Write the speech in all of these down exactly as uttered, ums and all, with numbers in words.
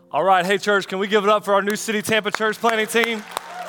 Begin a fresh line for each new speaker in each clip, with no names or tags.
All right, hey church, can we give it up for our New City Tampa church planting team?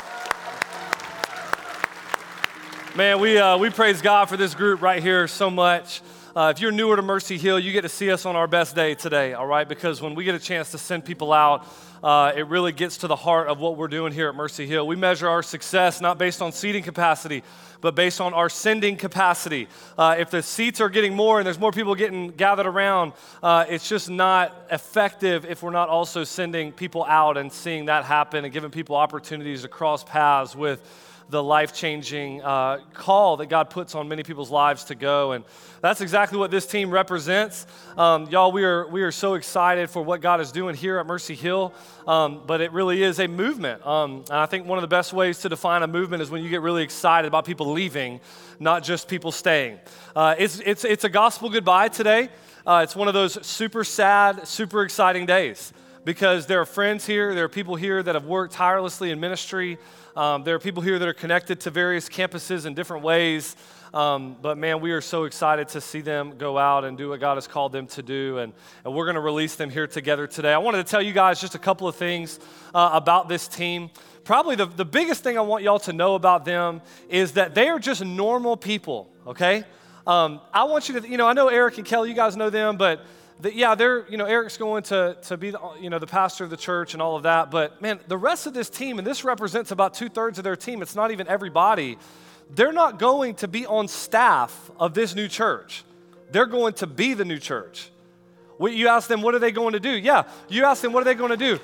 Man, we uh, we praise God for this group right here so much. Uh, if you're newer to Mercy Hill, you get to see us on our best day today, all right? Because when we get a chance to send people out, uh, it really gets to the heart of what we're doing here at Mercy Hill. We measure our success not based on seating capacity, but based on our sending capacity. Uh, if the seats are getting more and there's more people getting gathered around, uh, it's just not effective if we're not also sending people out and seeing that happen and giving people opportunities to cross paths with the life-changing uh, call that God puts on many people's lives to go. And that's exactly what this team represents. Um, y'all, we are we are so excited for what God is doing here at Mercy Hill, um, but it really is a movement. Um, and I think one of the best ways to define a movement is when you get really excited about people leaving, not just people staying. Uh, it's, it's, it's a gospel goodbye today. Uh, it's one of those super sad, super exciting days because there are friends here, there are people here that have worked tirelessly in ministry. Um, there are people here that are connected to various campuses in different ways, um, but man, we are so excited to see them go out and do what God has called them to do, and, and we're going to release them here together today. I wanted to tell you guys just a couple of things uh, about this team. Probably the, the biggest thing I want y'all to know about them is that they are just normal people, okay? Um, I want you to, you know, I know Eric and Kelly, you guys know them, but The, yeah, they're, you know, Eric's going to, to be, the, you know, the pastor of the church and all of that. But, man, the rest of this team, and this represents about two-thirds of their team. It's not even everybody. They're not going to be on staff of this new church. They're going to be the new church. What, you ask them, what are they going to do? Yeah, you ask them, what are they going to do?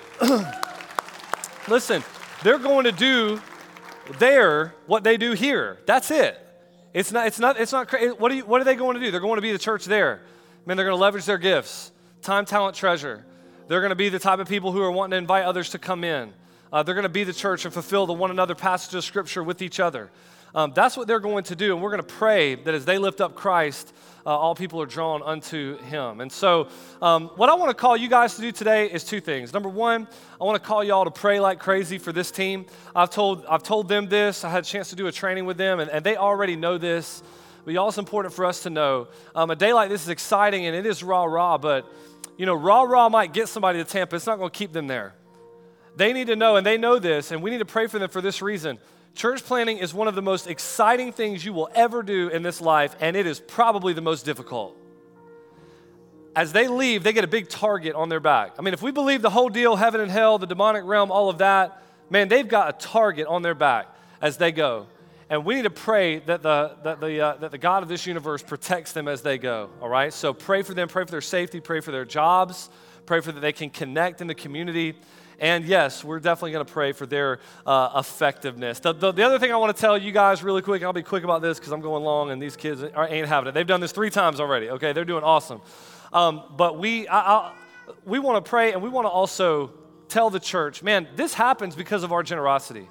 Listen, they're going to do there what they do here. That's it. It's not, it's not, it's not crazy. What, are you, what are they going to do? They're going to be the church there. Man, they're going to leverage their gifts, time, talent, treasure. They're going to be the type of people who are wanting to invite others to come in. Uh, they're going to be the church and fulfill the one another passage of Scripture with each other. Um, that's what they're going to do, and we're going to pray that as they lift up Christ, uh, all people are drawn unto Him. And so um, what I want to call you guys to do today is two things. Number one, I want to call y'all to pray like crazy for this team. I've told, I've told them this. I had a chance to do a training with them, and, and they already know this. But y'all, it's important for us to know. Um, a day like this is exciting, and it is rah-rah, but, you know, rah-rah might get somebody to Tampa. It's not going to keep them there. They need to know, and they know this, and we need to pray for them for this reason. Church planting is one of the most exciting things you will ever do in this life, and it is probably the most difficult. As they leave, they get a big target on their back. I mean, if we believe the whole deal, heaven and hell, the demonic realm, all of that, man, they've got a target on their back as they go. And we need to pray that the that the uh, that the God of this universe protects them as they go. All right. So pray for them. Pray for their safety. Pray for their jobs. Pray for that they can connect in the community. And yes, we're definitely going to pray for their uh, effectiveness. The, the, the other thing I want to tell you guys really quick, I'll be quick about this because I'm going long, and these kids are, ain't having it. They've done this three times already. Okay, they're doing awesome. Um, but we I, I, we want to pray, and we want to also tell the church, man, this happens because of our generosity.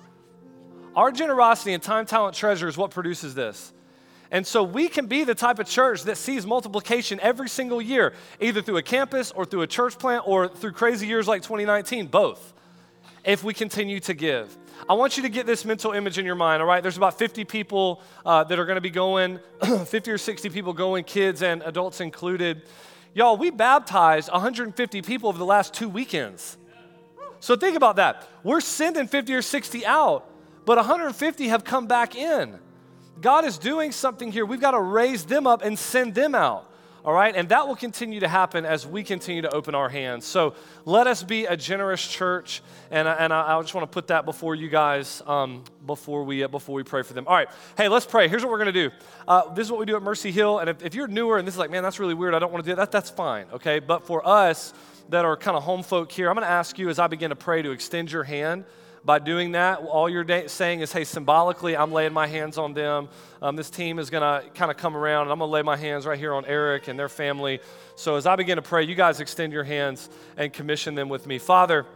Our generosity and time, talent, treasure is what produces this. And so we can be the type of church that sees multiplication every single year, either through a campus or through a church plant or through crazy years like twenty nineteen, both, if we continue to give. I want you to get this mental image in your mind, all right? There's about fifty people uh, that are going to be going, fifty or sixty people going, kids and adults included. Y'all, we baptized one hundred fifty people over the last two weekends. So think about that. We're sending fifty or sixty out. But one hundred fifty have come back in. God is doing something here. We've got to raise them up and send them out, all right? And that will continue to happen as we continue to open our hands. So let us be a generous church, and I, and I, I just want to put that before you guys um, before we uh, before we pray for them. All right, hey, let's pray. Here's what we're going to do. Uh, this is what we do at Mercy Hill, and if, if you're newer and this is like, man, that's really weird, I don't want to do that, that's fine, okay? But for us that are kind of home folk here, I'm going to ask you as I begin to pray to extend your hand. By doing that, all you're da- saying is, hey, symbolically, I'm laying my hands on them. Um, this team is going to kind of come around, and I'm going to lay my hands right here on Eric and their family. So as I begin to pray, you guys extend your hands and commission them with me. Father,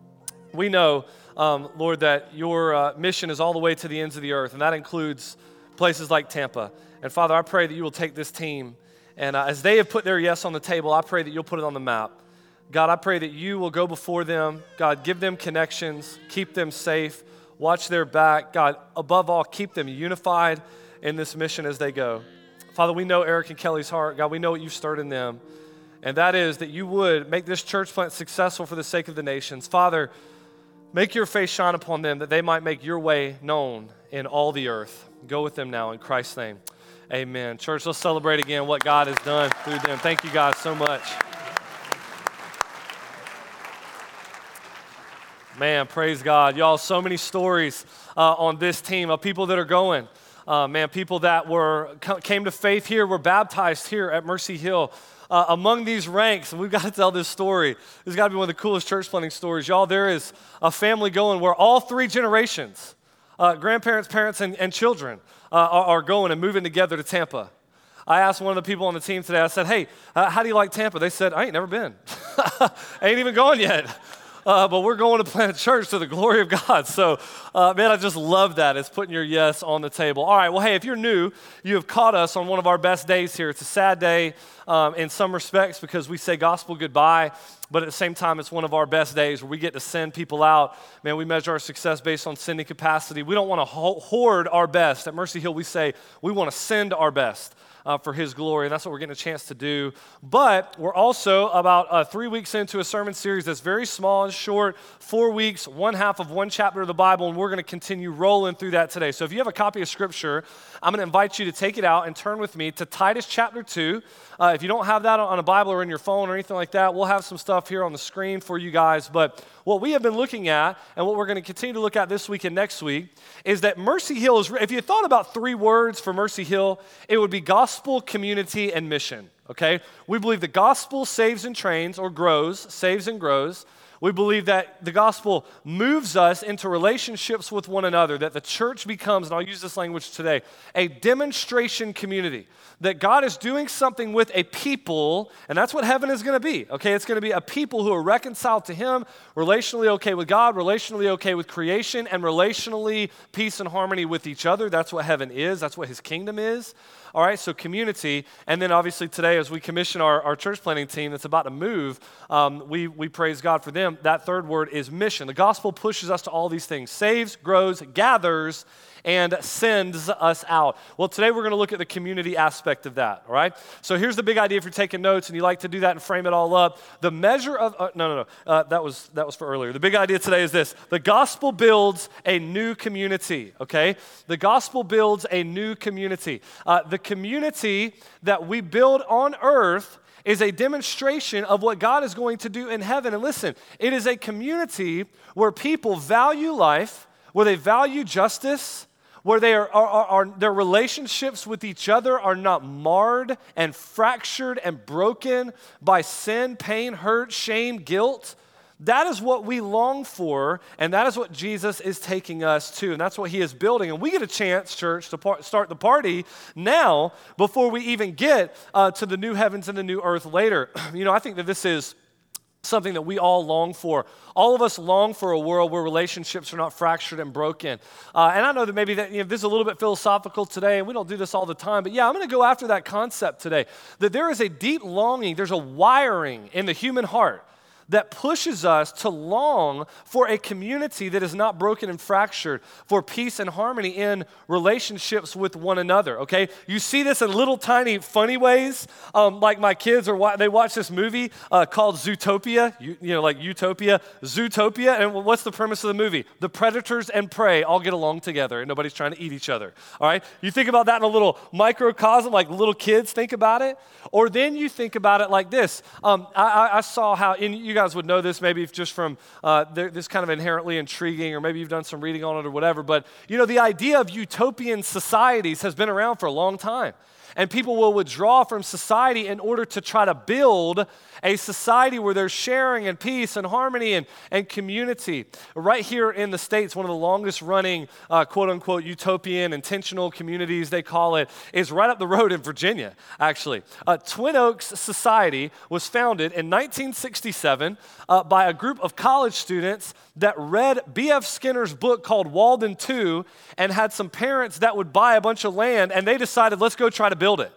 we know, um, Lord, that your uh, mission is all the way to the ends of the earth, and that includes places like Tampa. And Father, I pray that you will take this team, and uh, as they have put their yes on the table, I pray that you'll put it on the map. God, I pray that you will go before them. God, give them connections, keep them safe, watch their back. God, above all, keep them unified in this mission as they go. Father, we know Eric and Kelly's heart. God, we know what you've stirred in them. and that is that you would make this church plant successful for the sake of the nations. Father, make your face shine upon them that they might make your way known in all the earth. Go with them now in Christ's name. Amen. Church, let's celebrate again what God has done through them. Thank you guys so much. Man, praise God. Y'all, so many stories uh, on this team of people that are going. Uh, man, people that were came to faith here, were baptized here at Mercy Hill. Uh, among these ranks, and we've got to tell this story. This has got to be one of the coolest church planting stories. Y'all, there is a family going where all three generations, uh, grandparents, parents, and, and children uh, are, are going and moving together to Tampa. I asked one of the people on the team today, I said, hey, uh, how do you like Tampa? They said, I ain't never been. I ain't even going yet. Uh, but we're going to plant a church to the glory of God. So, uh, man, I just love that. It's putting your yes on the table. All right, well, hey, if you're new, you have caught us on one of our best days here. It's a sad day um, in some respects because we say gospel goodbye, but at the same time, it's one of our best days where we get to send people out. Man, we measure our success based on sending capacity. We don't want to ho- hoard our best. At Mercy Hill, we say we want to send our best. Uh, for his glory, and that's what we're getting a chance to do. But we're also about uh, three weeks into a sermon series that's very small and short, four weeks, one half of one chapter of the Bible, and we're going to continue rolling through that today. So if you have a copy of Scripture, I'm going to invite you to take it out and turn with me to Titus chapter two. Uh, if you don't have that on a Bible or in your phone or anything like that, we'll have some stuff here on the screen for you guys. But what we have been looking at, and what we're going to continue to look at this week and next week, is that Mercy Hill is, if you thought about three words for Mercy Hill, it would be gospel, community, and mission, okay? We believe the gospel saves and trains, or grows, saves and grows. We believe that the gospel moves us into relationships with one another, that the church becomes, and I'll use this language today, a demonstration community, that God is doing something with a people, and that's what heaven is going to be, okay? It's going to be a people who are reconciled to Him, relationally okay with God, relationally okay with creation, and relationally peace and harmony with each other. That's what heaven is. That's what His kingdom is. All right, so community, and then obviously today as we commission our, our church planting team that's about to move, um, we, we praise God for them. That third word is mission. The gospel pushes us to all these things, saves, grows, gathers, and sends us out. Well, today we're going to look at the community aspect of that, all right? So here's the big idea if you're taking notes and you like to do that and frame it all up. The measure of, uh, no, no, no, uh, that was that was for earlier. The big idea today is this. The gospel builds a new community, okay? The gospel builds a new community. Uh, the community that we build on earth is a demonstration of what God is going to do in heaven. And listen, it is a community where people value life, where they value justice, where they are, are, are, are, their relationships with each other are not marred and fractured and broken by sin, pain, hurt, shame, guilt. That is what we long for, and that is what Jesus is taking us to, and that's what He is building. And we get a chance, church, to par- start the party now before we even get uh, to the new heavens and the new earth later. You know, I think that this is something that we all long for. All of us long for a world where relationships are not fractured and broken. Uh, and I know that maybe that, you know, this is a little bit philosophical today, and we don't do this all the time, but yeah, I'm going to go after that concept today, that there is a deep longing, there's a wiring in the human heart that pushes us to long for a community that is not broken and fractured, for peace and harmony in relationships with one another, okay? You see this in little tiny funny ways, um, like my kids, are wa- they watch this movie uh, called Zootopia, you, you know, like Utopia, Zootopia, and what's the premise of the movie? The predators and prey all get along together, and nobody's trying to eat each other, all right? You think about that in a little microcosm, like little kids think about it, or then you think about it like this. Um, I, I saw how, in you guys would know this maybe just from uh, this kind of inherently intriguing, or maybe you've done some reading on it or whatever, but you know, the idea of utopian societies has been around for a long time. And people will withdraw from society in order to try to build a society where there's sharing and peace and harmony and, and community. Right here in the States, one of the longest running uh, quote unquote utopian intentional communities, they call it, is right up the road in Virginia, actually. Uh, Twin Oaks Society was founded in nineteen sixty-seven uh, by a group of college students that read B F Skinner's book called Walden two and had some parents that would buy a bunch of land, and they decided, let's go try to build it.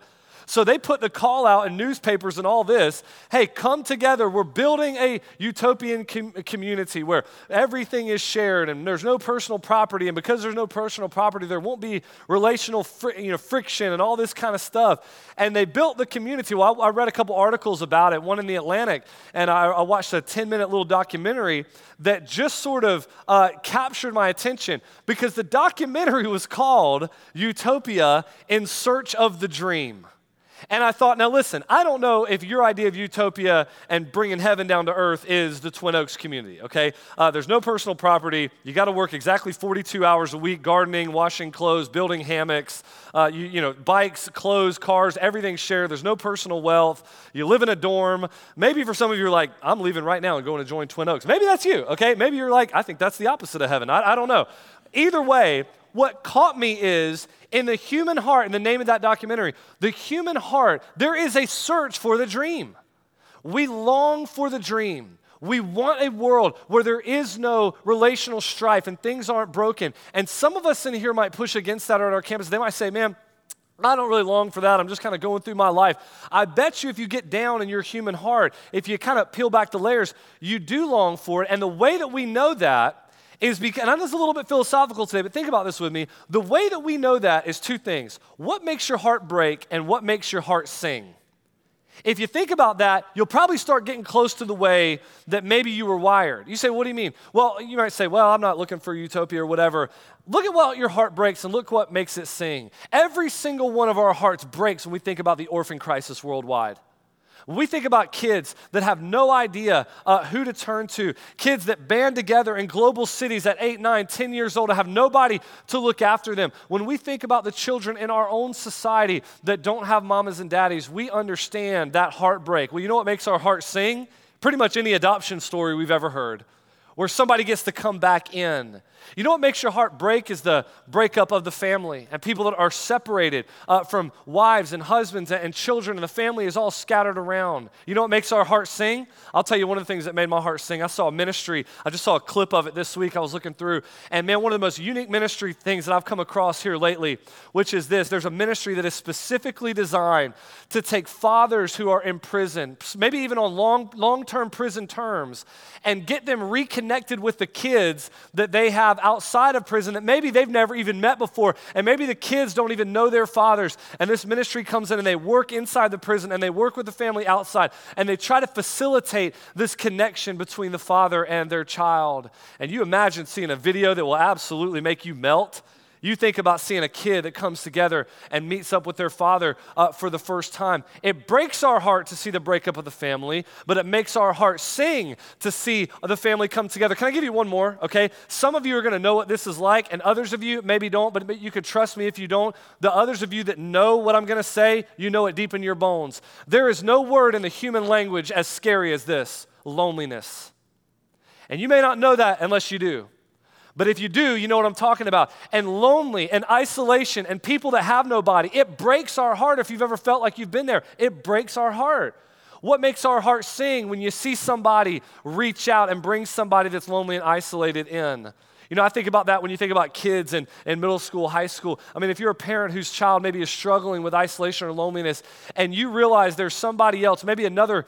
So they put the call out in newspapers and all this, hey, come together. We're building a utopian com- community where everything is shared and there's no personal property. And because there's no personal property, there won't be relational fr- you know, friction and all this kind of stuff. And they built the community. Well, I, I read a couple articles about it, one in the Atlantic, and I, I watched a ten-minute little documentary that just sort of uh, captured my attention because the documentary was called Utopia in Search of the Dream. And I thought, now listen, I don't know if your idea of utopia and bringing heaven down to earth is the Twin Oaks community, okay? Uh, there's no personal property. You got to work exactly forty-two hours a week, gardening, washing clothes, building hammocks, uh, you, you know, bikes, clothes, cars, everything's shared. There's no personal wealth. You live in a dorm. Maybe for some of you are like, I'm leaving right now and going to join Twin Oaks. Maybe that's you, okay? Maybe you're like, I think that's the opposite of heaven. I, I don't know. Either way, what caught me is in the human heart, in the name of that documentary, the human heart, there is a search for the dream. We long for the dream. We want a world where there is no relational strife and things aren't broken. And some of us in here might push against that at our campus. They might say, man, I don't really long for that. I'm just kind of going through my life. I bet you if you get down in your human heart, if you kind of peel back the layers, you do long for it. And the way that we know that is because, and I know it's a little bit philosophical today, but think about this with me. The way that we know that is two things. What makes your heart break and what makes your heart sing? If you think about that, you'll probably start getting close to the way that maybe you were wired. You say, what do you mean? Well, you might say, well, I'm not looking for utopia or whatever. Look at what your heart breaks and look what makes it sing. Every single one of our hearts breaks when we think about the orphan crisis worldwide. When we think about kids that have no idea uh, who to turn to, kids that band together in global cities at eight, nine, ten years old and have nobody to look after them. When we think about the children in our own society that don't have mamas and daddies, we understand that heartbreak. Well, you know what makes our heart sing? Pretty much any adoption story we've ever heard, where somebody gets to come back in. You know what makes your heart break is the breakup of the family and people that are separated uh, from wives and husbands and children, and the family is all scattered around. You know what makes our heart sing? I'll tell you one of the things that made my heart sing. I saw a ministry. I just saw a clip of it this week. I was looking through, and man, one of the most unique ministry things that I've come across here lately, which is this. There's a ministry that is specifically designed to take fathers who are in prison, maybe even on long, long-term prison terms, and get them reconnected with the kids that they have outside of prison that maybe they've never even met before, and maybe the kids don't even know their fathers. And this ministry comes in and they work inside the prison and they work with the family outside and they try to facilitate this connection between the father and their child. And you imagine seeing a video that will absolutely make you melt. You think about seeing a kid that comes together and meets up with their father uh, for the first time. It breaks our heart to see the breakup of the family, but it makes our heart sing to see the family come together. Can I give you one more, okay? Some of you are going to know what this is like, and others of you maybe don't, but you could trust me if you don't. The others of you that know what I'm going to say, you know it deep in your bones. There is no word in the human language as scary as this, loneliness. And you may not know that unless you do. But if you do, you know what I'm talking about. And lonely and isolation and people that have nobody, it breaks our heart. If you've ever felt like you've been there, it breaks our heart. What makes our heart sing when you see somebody reach out and bring somebody that's lonely and isolated in? You know, I think about that when you think about kids in, in middle school, high school. I mean, if you're a parent whose child maybe is struggling with isolation or loneliness, and you realize there's somebody else, maybe another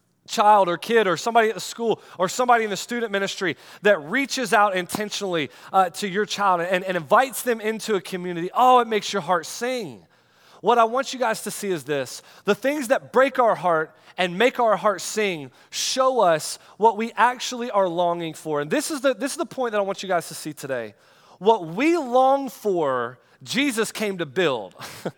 child or kid or somebody at the school or somebody in the student ministry that reaches out intentionally uh, to your child and, and invites them into a community, oh, it makes your heart sing. What I want you guys to see is this. The things that break our heart and make our heart sing show us what we actually are longing for. And this is the, this is the point that I want you guys to see today. What we long for, Jesus came to build.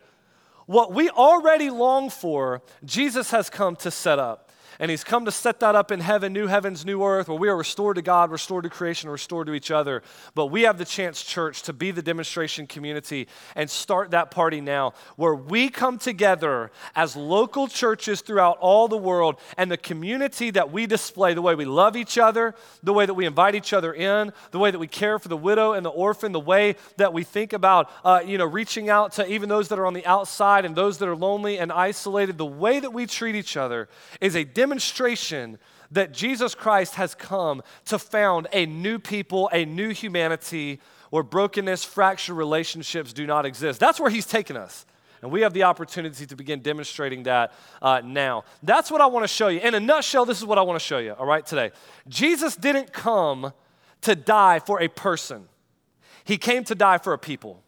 What we already long for, Jesus has come to set up. And he's come to set that up in heaven, new heavens, new earth, where we are restored to God, restored to creation, restored to each other. But we have the chance, church, to be the demonstration community and start that party now, where we come together as local churches throughout all the world, and the community that we display, the way we love each other, the way that we invite each other in, the way that we care for the widow and the orphan, the way that we think about, uh, you know, reaching out to even those that are on the outside and those that are lonely and isolated, the way that we treat each other is a demonstration demonstration that Jesus Christ has come to found a new people, a new humanity where brokenness, fractured relationships do not exist. That's where he's taken us. And we have the opportunity to begin demonstrating that uh, now. That's what I want to show you. In a nutshell, this is what I want to show you, all right, today. Jesus didn't come to die for a person. He came to die for a people.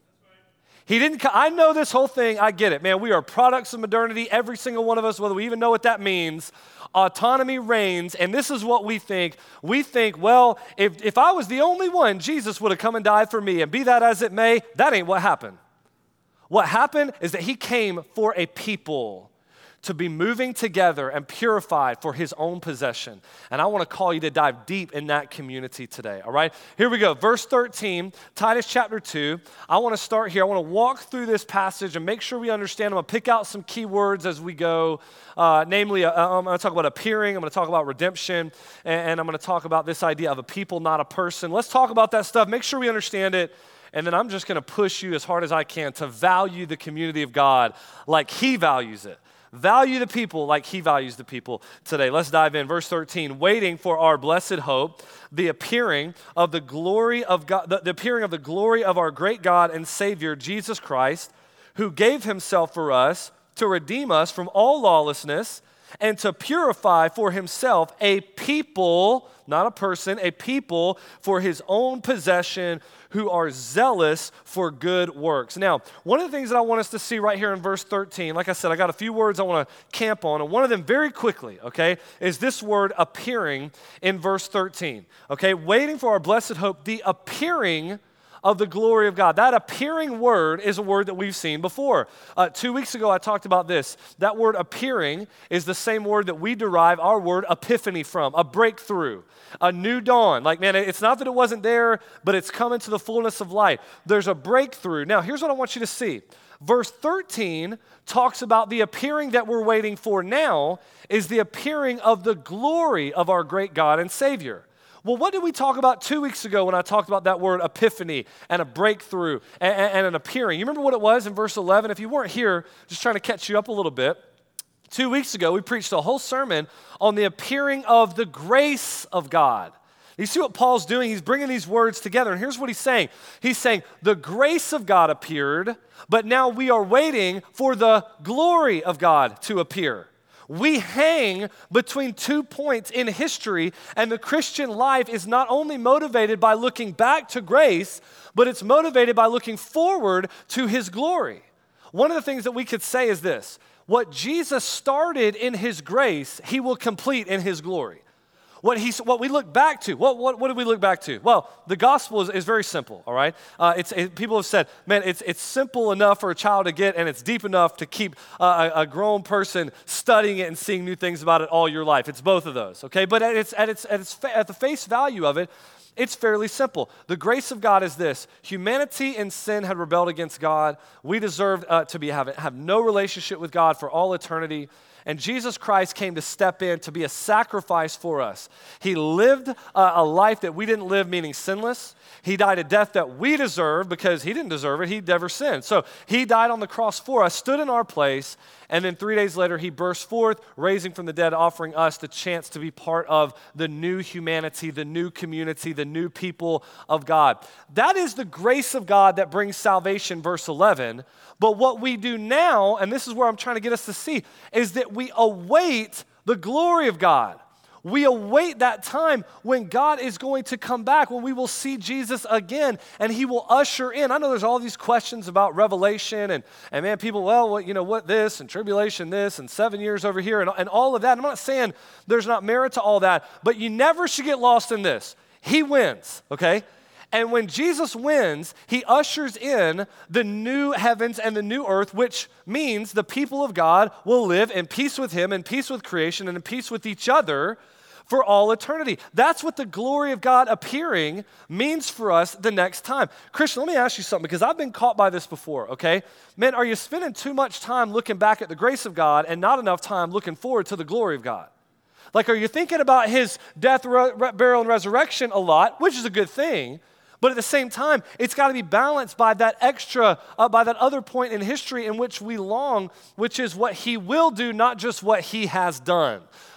He didn't, co- I know this whole thing, I get it. Man, we are products of modernity, every single one of us, whether we even know what that means. Autonomy reigns, and this is what we think. We think, well, if, if I was the only one, Jesus would have come and died for me, and be that as it may, that ain't what happened. What happened is that he came for a people to be moving together and purified for his own possession. And I want to call you to dive deep in that community today, all right? Here we go, verse thirteen, Titus chapter two. I want to start here. I want to walk through this passage and make sure we understand. I'm going to pick out some key words as we go, uh, namely, uh, I'm going to talk about appearing, I'm going to talk about redemption, and, and I'm going to talk about this idea of a people, not a person. Let's talk about that stuff, make sure we understand it, and then I'm just going to push you as hard as I can to value the community of God like he values it. Value the people like he values the people today. Let's dive in. Verse thirteen, waiting for our blessed hope, the appearing of the glory of God, the, the appearing of the glory of our great God and Savior, Jesus Christ, who gave himself for us to redeem us from all lawlessness and to purify for himself a people, not a person, a people for his own possession who are zealous for good works. Now, one of the things that I want us to see right here in verse thirteen, like I said, I got a few words I want to camp on, and one of them very quickly, okay, is this word appearing in verse thirteen, okay? Waiting for our blessed hope, the appearing of the glory of God. That appearing word is a word that we've seen before. Uh, two weeks ago, I talked about this. That word appearing is the same word that we derive our word epiphany from, a breakthrough, a new dawn. Like, man, it's not that it wasn't there, but it's coming to the fullness of light. There's a breakthrough. Now, here's what I want you to see. Verse thirteen talks about the appearing that we're waiting for now is the appearing of the glory of our great God and Savior. Well, what did we talk about two weeks ago when I talked about that word epiphany and a breakthrough and, and an appearing? You remember what it was in verse eleven? If you weren't here, just trying to catch you up a little bit. Two weeks ago, we preached a whole sermon on the appearing of the grace of God. You see what Paul's doing? He's bringing these words together, and here's what he's saying. He's saying, the grace of God appeared, but now we are waiting for the glory of God to appear. We hang between two points in history, and the Christian life is not only motivated by looking back to grace, but it's motivated by looking forward to his glory. One of the things that we could say is this: what Jesus started in his grace, he will complete in his glory. What, he, what we look back to, what, what, what do we look back to? Well, the gospel is, is very simple, all right? Uh, it's, it, people have said, man, it's, it's simple enough for a child to get, and it's deep enough to keep uh, a, a grown person studying it and seeing new things about it all your life. It's both of those, okay? But at, its, at, its, at, its, at the face value of it, it's fairly simple. The grace of God is this: humanity in sin had rebelled against God. We deserved uh, to be have, have no relationship with God for all eternity. And Jesus Christ came to step in to be a sacrifice for us. He lived uh, a life that we didn't live, meaning sinless. He died a death that we deserve because he didn't deserve it. He never sinned. So he died on the cross for us, stood in our place, and then three days later he burst forth, raising from the dead, offering us the chance to be part of the new humanity, the new community, the new people of God. That is the grace of God that brings salvation, verse eleven. But what we do now, and this is where I'm trying to get us to see, is that we await the glory of God. We await that time when God is going to come back, when we will see Jesus again, and he will usher in. I know there's all these questions about Revelation, and, and man, people, well, what, you know, what this, and tribulation this, and seven years over here, and, and all of that. I'm not saying there's not merit to all that, but you never should get lost in this. He wins, okay? And when Jesus wins, he ushers in the new heavens and the new earth, which means the people of God will live in peace with him, in peace with creation, and in peace with each other for all eternity. That's what the glory of God appearing means for us the next time. Christian, let me ask you something, because I've been caught by this before, okay? Man, are you spending too much time looking back at the grace of God and not enough time looking forward to the glory of God? Like, are you thinking about his death, re- burial, and resurrection a lot, which is a good thing, but at the same time, it's got to be balanced by that extra, uh, by that other point in history in which we long, which is what he will do, not just what he has done.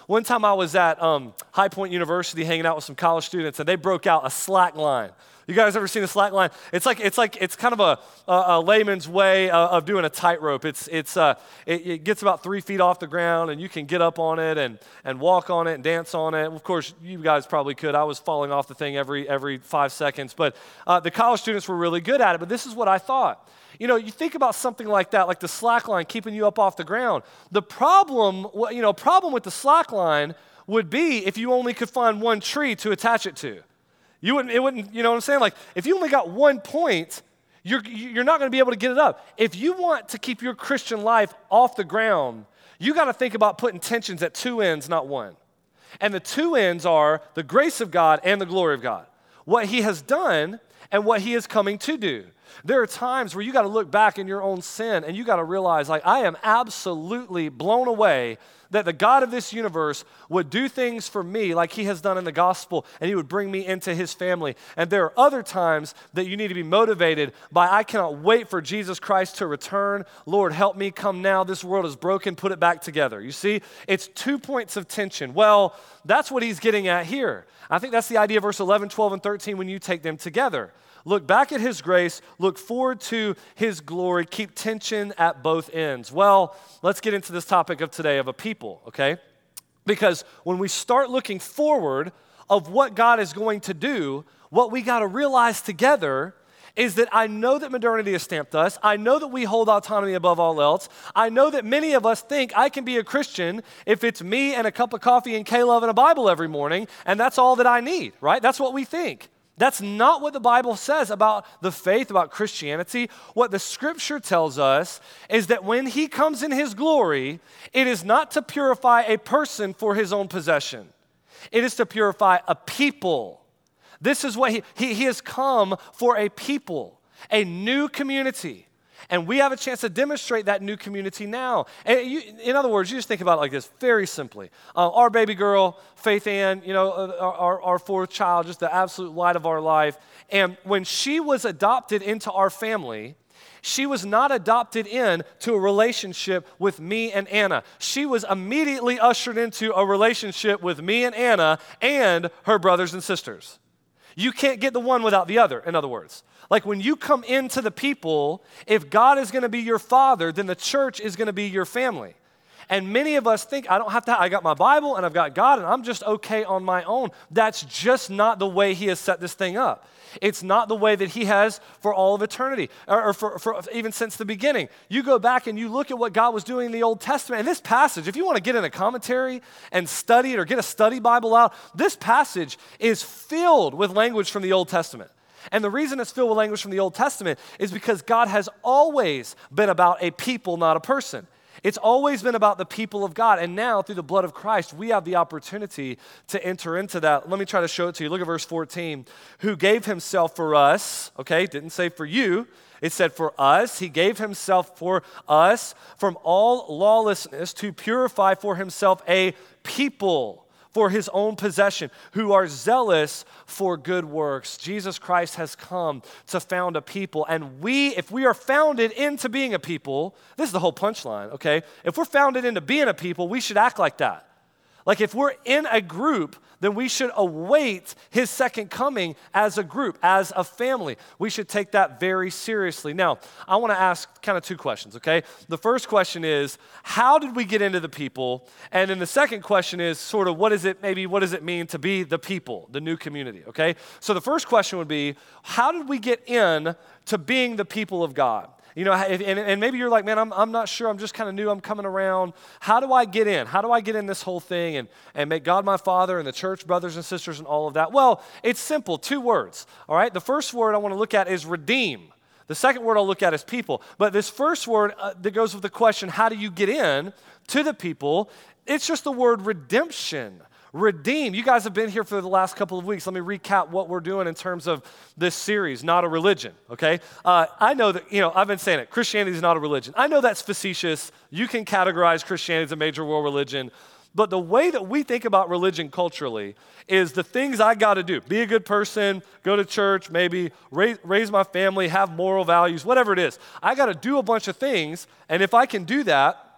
One time I was at um, High Point University hanging out with some college students, and they broke out a slack line. You guys ever seen a slack line? It's like it's like it's kind of a, a, a layman's way of, of doing a tightrope. It's it's uh, it, it gets about three feet off the ground, and you can get up on it and and walk on it and dance on it. Of course, you guys probably could. I was falling off the thing every every five seconds, but uh, the college students were really good at it. But this is what I thought. You know, you think about something like that, like the slack line keeping you up off the ground. The problem, you know, problem with the slack line would be if you only could find one tree to attach it to. You wouldn't, it wouldn't, you know what I'm saying? Like, if you only got one point, you're, you're not going to be able to get it up. If you want to keep your Christian life off the ground, you got to think about putting tensions at two ends, not one. And the two ends are the grace of God and the glory of God. What he has done and what he is coming to do. There are times where you got to look back in your own sin and you got to realize, like, I am absolutely blown away that the God of this universe would do things for me like he has done in the gospel, and he would bring me into his family. And there are other times that you need to be motivated by, I cannot wait for Jesus Christ to return. Lord, help me come now. This world is broken. Put it back together. You see, it's two points of tension. Well, that's what he's getting at here. I think that's the idea of verse eleven, twelve, and thirteen when you take them together. Look back at his grace, look forward to his glory, keep tension at both ends. Well, let's get into this topic of today of a people, okay? Because when we start looking forward of what God is going to do, what we got to realize together is that I know that modernity has stamped us. I know that we hold autonomy above all else. I know that many of us think I can be a Christian if it's me and a cup of coffee and K-Love and a Bible every morning, and that's all that I need, right? That's what we think. That's not what the Bible says about the faith, about Christianity. What the Scripture tells us is that when he comes in his glory, it is not to purify a person for his own possession. It is to purify a people. This is what he, he, he has come for, a people, a new community. And we have a chance to demonstrate that new community now. And you, in other words, you just think about it like this, very simply. Uh, our baby girl, Faith Ann, you know, uh, our, our fourth child, just the absolute light of our life. And when she was adopted into our family, she was not adopted in to a relationship with me and Anna. She was immediately ushered into a relationship with me and Anna and her brothers and sisters. You can't get the one without the other, in other words. Like when you come into the people, if God is going to be your father, then the church is going to be your family. And many of us think, I don't have to, I got my Bible and I've got God and I'm just okay on my own. That's just not the way he has set this thing up. It's not the way that he has for all of eternity, or, or for, for even since the beginning. You go back and you look at what God was doing in the Old Testament, and this passage, if you want to get in a commentary and study it or get a study Bible out, this passage is filled with language from the Old Testament. And the reason it's filled with language from the Old Testament is because God has always been about a people, not a person. It's always been about the people of God. And now, through the blood of Christ, we have the opportunity to enter into that. Let me try to show it to you. Look at verse fourteen. Who gave himself for us, okay, didn't say for you. It said for us. He gave himself for us from all lawlessness to purify for himself a people for his own possession, who are zealous for good works. Jesus Christ has come to found a people, and we, if we are founded into being a people, this is the whole punchline, okay? If we're founded into being a people, we should act like that. Like if we're in a group, then we should await his second coming as a group, as a family. We should take that very seriously. Now, I want to ask kind of two questions, okay? The first question is, how did we get into the people? And then the second question is sort of what is it, maybe what does it mean to be the people, the new community, okay? So the first question would be, how did we get in to being the people of God? You know, and, and maybe you're like, man, I'm, I'm not sure. I'm just kind of new. I'm coming around. How do I get in? How do I get in this whole thing and, and make God my Father and the church, brothers and sisters, and all of that? Well, it's simple, two words, all right? The first word I want to look at is redeem. The second word I'll look at is people. But this first word uh, that goes with the question, how do you get in to the people? It's just the word redemption. Redeem. You guys have been here for the last couple of weeks. Let me recap what we're doing in terms of this series, Not a Religion, okay? Uh, I know that, you know, I've been saying it, Christianity is not a religion. I know that's facetious. You can categorize Christianity as a major world religion, but the way that we think about religion culturally is the things I got to do. Be a good person, go to church, maybe raise, raise my family, have moral values, whatever it is. I got to do a bunch of things, and if I can do that,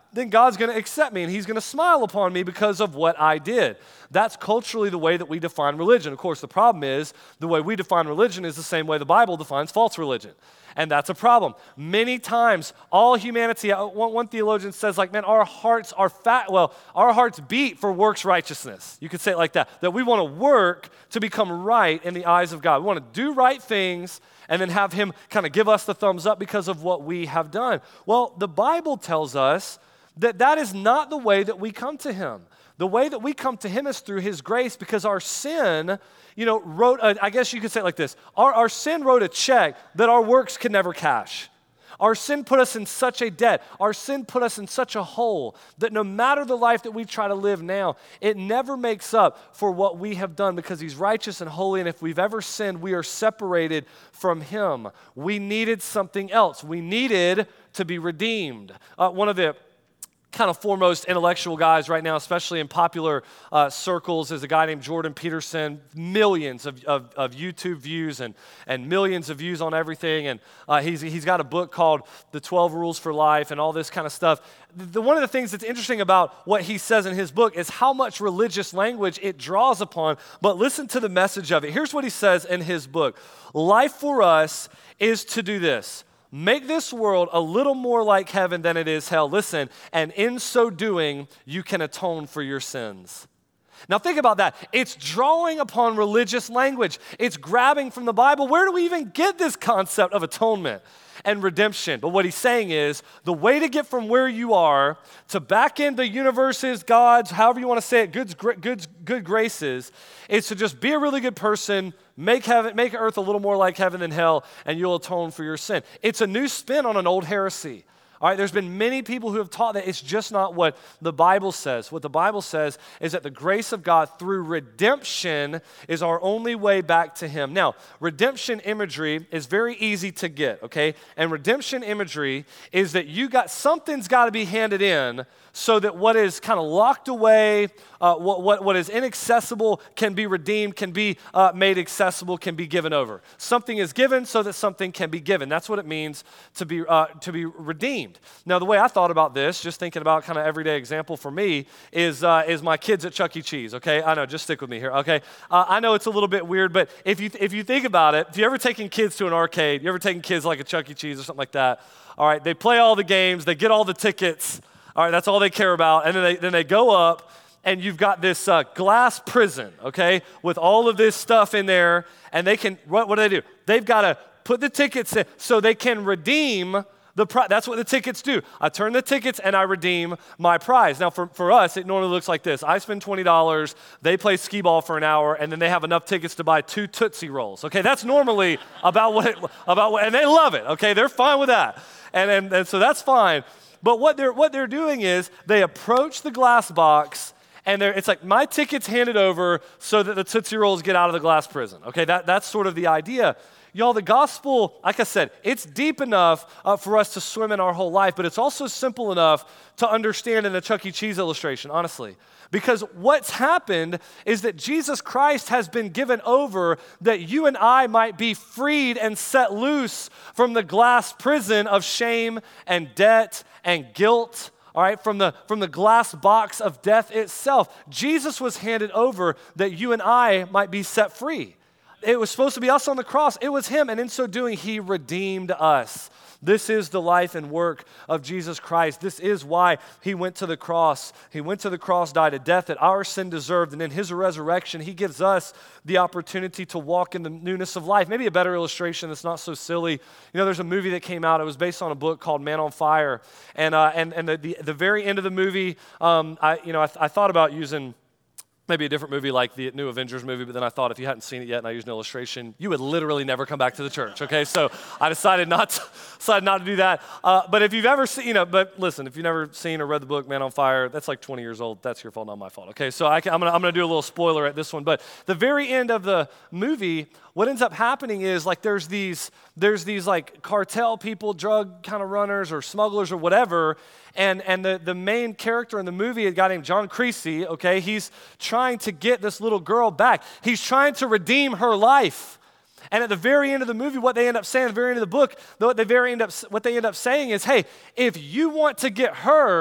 then God's going to accept me and he's going to smile upon me because of what I did. That's culturally the way that we define religion. Of course, the problem is the way we define religion is the same way the Bible defines false religion. And that's a problem. Many times, all humanity, one, one theologian says like, man, our hearts are fat, well, our hearts beat for works righteousness. You could say it like that, that we want to work to become right in the eyes of God. We want to do right things and then have him kind of give us the thumbs up because of what we have done. Well, the Bible tells us that that is not the way that we come to him. The way that we come to him is through his grace because our sin, you know, wrote, a, I guess you could say it like this. Our, our sin wrote a check that our works could never cash. Our sin put us in such a debt. Our sin put us in such a hole that no matter the life that we try to live now, it never makes up for what we have done because he's righteous and holy, and if we've ever sinned, we are separated from him. We needed something else. We needed to be redeemed. Uh, one of the kind of foremost intellectual guys right now, especially in popular uh, circles, is a guy named Jordan Peterson. Millions of, of, of YouTube views and, and millions of views on everything. And uh, he's, he's got a book called The twelve Rules for Life and all this kind of stuff. The, one of the things that's interesting about what he says in his book is how much religious language it draws upon. But listen to the message of it. Here's what he says in his book. Life for us is to do this. Make this world a little more like heaven than it is hell. Listen, and in so doing, you can atone for your sins. Now think about that. It's drawing upon religious language. It's grabbing from the Bible. Where do we even get this concept of atonement and redemption? But what he's saying is the way to get from where you are to back in the universe's, God's, however you want to say it, good, good, good graces, is to just be a really good person, make heaven, make earth a little more like heaven than hell, and you'll atone for your sin. It's a new spin on an old heresy. All right, there's been many people who have taught that it's just not what the Bible says. What the Bible says is that the grace of God through redemption is our only way back to him. Now, redemption imagery is very easy to get, okay? And redemption imagery is that you got, something's got to be handed in so that what is kind of locked away, uh, what, what, what is inaccessible can be redeemed, can be uh, made accessible, can be given over. Something is given so that something can be given. That's what it means to be, uh, to be redeemed. Now, the way I thought about this, just thinking about kind of everyday example for me, is uh, is my kids at Chuck E. Cheese, okay? I know, just stick with me here, okay? Uh, I know it's a little bit weird, but if you, if you think about it, if you ever taken kids to an arcade, you ever taken kids like a Chuck E. Cheese or something like that, all right, they play all the games, they get all the tickets, all right, that's all they care about. And then they, then they go up, and you've got this uh, glass prison, okay, with all of this stuff in there. And they can, what, what do they do? They've got to put the tickets in so they can redeem the prize. That's what the tickets do. I turn the tickets and I redeem my prize. Now, for, for us, it normally looks like this. I spend twenty dollars, they play skee ball for an hour, and then they have enough tickets to buy two Tootsie Rolls. Okay, that's normally about what, it, about what, and they love it, okay? They're fine with that. And, and, and so that's fine. But what they're, what they're doing is they approach the glass box, and they're, it's like my ticket's handed over so that the Tootsie Rolls get out of the glass prison. Okay, that, that's sort of the idea. Y'all, the gospel, like I said, it's deep enough uh, for us to swim in our whole life, but it's also simple enough to understand in the Chuck E. Cheese illustration, honestly. Because what's happened is that Jesus Christ has been given over that you and I might be freed and set loose from the glass prison of shame and debt and guilt, all right, from the, from the glass box of death itself. Jesus was handed over that you and I might be set free. It was supposed to be us on the cross. It was him, and in so doing, he redeemed us. This is the life and work of Jesus Christ. This is why he went to the cross. He went to the cross, died a death that our sin deserved, and in his resurrection, he gives us the opportunity to walk in the newness of life. Maybe a better illustration that's not so silly. You know, there's a movie that came out. It was based on a book called Man on Fire, and uh, and and the, the the very end of the movie, um, I you know I, th- I thought about using maybe a different movie like the new Avengers movie, but then I thought if you hadn't seen it yet and I used an illustration, you would literally never come back to the church, okay? So I decided not to, decided not to do that. Uh, but if you've ever seen, you know, but listen, if you've never seen or read the book Man on Fire, that's like twenty years old. That's your fault, not my fault, okay? So I can, I'm gonna I'm gonna do a little spoiler at this one. But the very end of the movie, what ends up happening is like there's these, there's these like cartel people, drug kind of runners or smugglers or whatever, and, and the, the main character in the movie, a guy named John Creasy, okay, he's trying to get this little girl back. He's trying to redeem her life. And at the very end of the movie, what they end up saying, at the very end of the book, what they, very end up, what they end up saying is, hey, if you want to get her,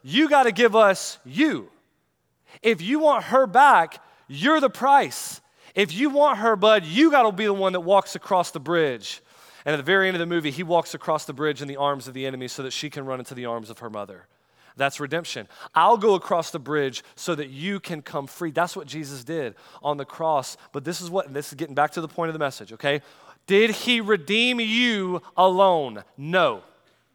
you got to give us you. If you want her back, you're the price. If you want her, bud, you got to be the one that walks across the bridge. And at the very end of the movie, he walks across the bridge in the arms of the enemy so that she can run into the arms of her mother. That's redemption. I'll go across the bridge so that you can come free. That's what Jesus did on the cross. But this is what, and this is getting back to the point of the message, okay? Did he redeem you alone? No.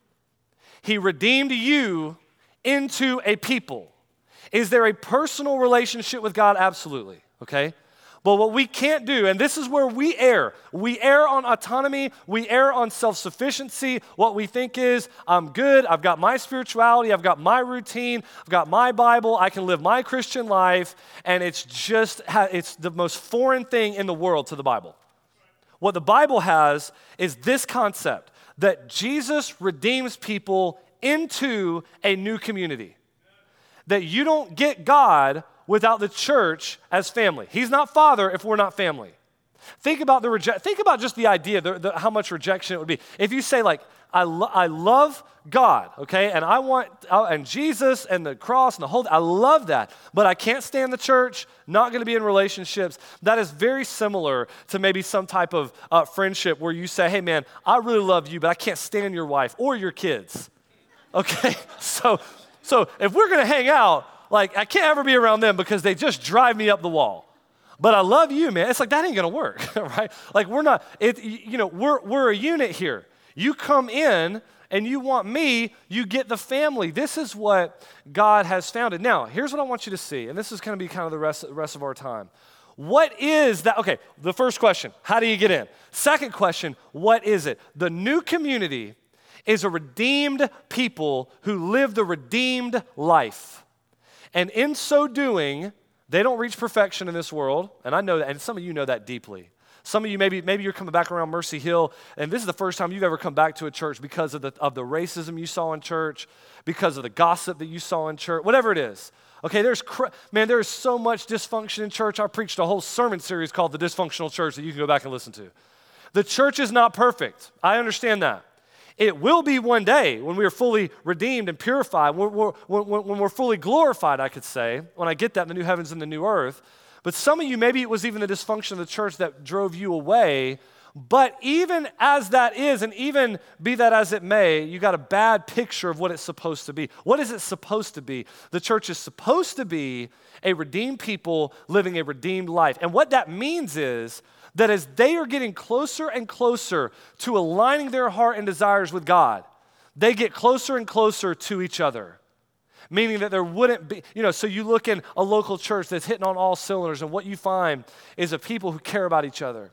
He redeemed you into a people. Is there a personal relationship with God? Absolutely, okay? But what we can't do, and this is where we err, we err on autonomy, we err on self-sufficiency. What we think is, I'm good, I've got my spirituality, I've got my routine, I've got my Bible, I can live my Christian life, and it's just, it's the most foreign thing in the world to the Bible. What the Bible has is this concept, that Jesus redeems people into a new community. That you don't get God without the church as family. He's not Father if we're not family. Think about the reje- Think about just the idea, the, the, how much rejection it would be. If you say like, I, lo- I love God, okay, and I want, uh, and Jesus and the cross and the whole, I love that, but I can't stand the church, not gonna be in relationships. That is very similar to maybe some type of uh, friendship where you say, hey man, I really love you, but I can't stand your wife or your kids, okay? so, so if we're gonna hang out, like, I can't ever be around them because they just drive me up the wall. But I love you, man. It's like, that ain't gonna work, right? Like, we're not, it, you know, we're, we're a unit here. You come in and you want me, you get the family. This is what God has founded. Now, here's what I want you to see, and this is gonna be kind of the rest, the rest of our time. What is that? Okay, the first question, how do you get in? Second question, what is it? The new community is a redeemed people who live the redeemed life. And in so doing, they don't reach perfection in this world, and I know that, and some of you know that deeply. Some of you, maybe, maybe you're coming back around Mercy Hill, and this is the first time you've ever come back to a church because of the, of the racism you saw in church, because of the gossip that you saw in church, whatever it is. Okay, there's, cr- man, there is so much dysfunction in church. I preached a whole sermon series called The Dysfunctional Church that you can go back and listen to. The church is not perfect. I understand that. It will be one day when we are fully redeemed and purified, when we're, when, when we're fully glorified, I could say, when I get that in the new heavens and the new earth. But some of you, maybe it was even the dysfunction of the church that drove you away. But even as that is, and even be that as it may, you got a bad picture of what it's supposed to be. What is it supposed to be? The church is supposed to be a redeemed people living a redeemed life. And what that means is that as they are getting closer and closer to aligning their heart and desires with God, they get closer and closer to each other. Meaning that there wouldn't be, you know, so you look in a local church that's hitting on all cylinders, and what you find is a people who care about each other,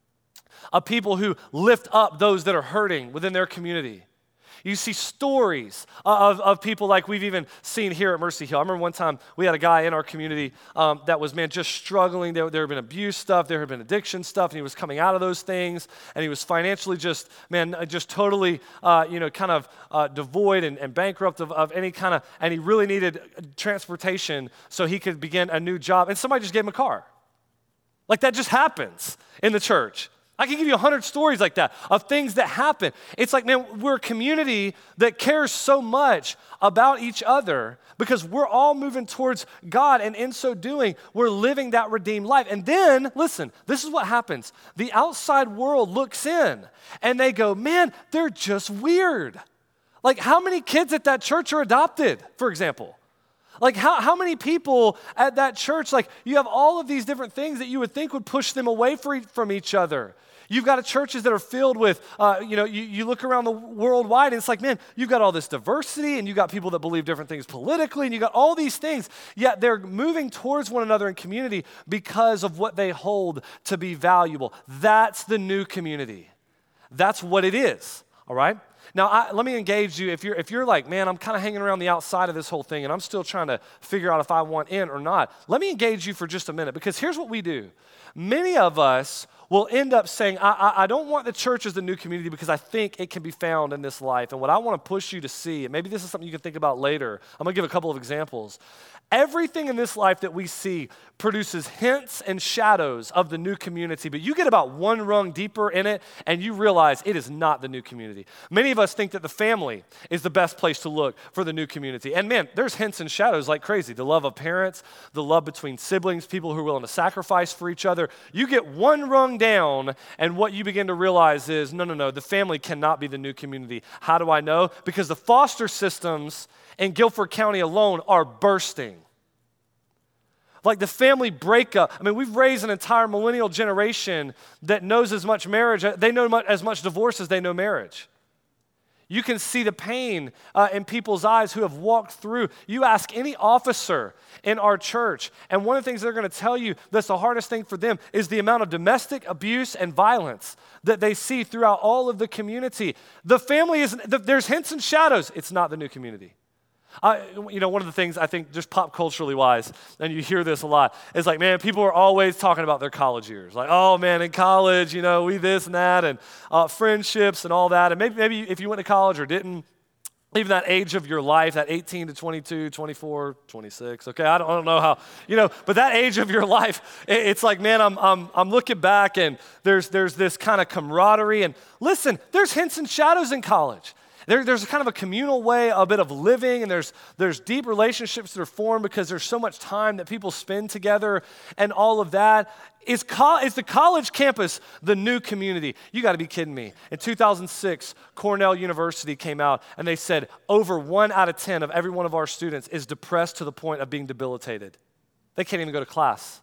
a people who lift up those that are hurting within their community. You see stories of, of people like we've even seen here at Mercy Hill. I remember one time we had a guy in our community um, that was, man, just struggling. There, there had been abuse stuff, there had been addiction stuff, and he was coming out of those things, and he was financially just, man, just totally, uh, you know, kind of uh, devoid and, and bankrupt of, of any kind of, and he really needed transportation so he could begin a new job, and somebody just gave him a car. Like, that just happens in the church. I can give you a hundred stories like that of things that happen. It's like, man, we're a community that cares so much about each other because we're all moving towards God, and in so doing, we're living that redeemed life. And then, listen, this is what happens. The outside world looks in, and they go, man, they're just weird. Like, how many kids at that church are adopted, for example? Like, how, how many people at that church, like, you have all of these different things that you would think would push them away for, from each other. You've got churches that are filled with, uh, you know, you, you look around the worldwide, and it's like, man, you've got all this diversity, and you've got people that believe different things politically, and you've got all these things, yet they're moving towards one another in community because of what they hold to be valuable. That's the new community. That's what it is, all right? Now, I, let me engage you. If you're, if you're like, man, I'm kind of hanging around the outside of this whole thing, and I'm still trying to figure out if I want in or not, let me engage you for just a minute, because here's what we do. Many of us will end up saying, I, I, I don't want the church as the new community because I think it can be found in this life. And what I want to push you to see, and maybe this is something you can think about later, I'm going to give a couple of examples. Everything in this life that we see produces hints and shadows of the new community, but you get about one rung deeper in it and you realize it is not the new community. Many of us think that the family is the best place to look for the new community. And man, there's hints and shadows like crazy. The love of parents, the love between siblings, people who are willing to sacrifice for each other. You get one rung down and what you begin to realize is, no, no, no, the family cannot be the new community. How do I know? Because the foster systems in Guilford County alone are bursting. Like the family breakup. I mean, we've raised an entire millennial generation that knows as much marriage, they know as much divorce as they know marriage. You can see the pain uh, in people's eyes who have walked through. You ask any officer in our church, and one of the things they're going to tell you that's the hardest thing for them is the amount of domestic abuse and violence that they see throughout all of the community. The family is, there's hints and shadows. It's not the new community. I, you know, one of the things I think just pop culturally wise, and you hear this a lot, is like, man, people are always talking about their college years. Like, oh man, in college, you know, we this and that, and uh, friendships and all that. And maybe, maybe if you went to college or didn't, even that age of your life, that eighteen to twenty-two, twenty-four, twenty-six, okay, I don't, I don't know how, you know, but that age of your life, it, it's like, man, I'm, I'm, I'm looking back and there's, there's this kind of camaraderie. And listen, there's hints and shadows in college. There, there's kind of a communal way, a bit of living, and there's, there's deep relationships that are formed because there's so much time that people spend together and all of that. Is, co- is the college campus the new community? You got to be kidding me. In two thousand six, Cornell University came out and they said over one out of ten of every one of our students is depressed to the point of being debilitated. They can't even go to class.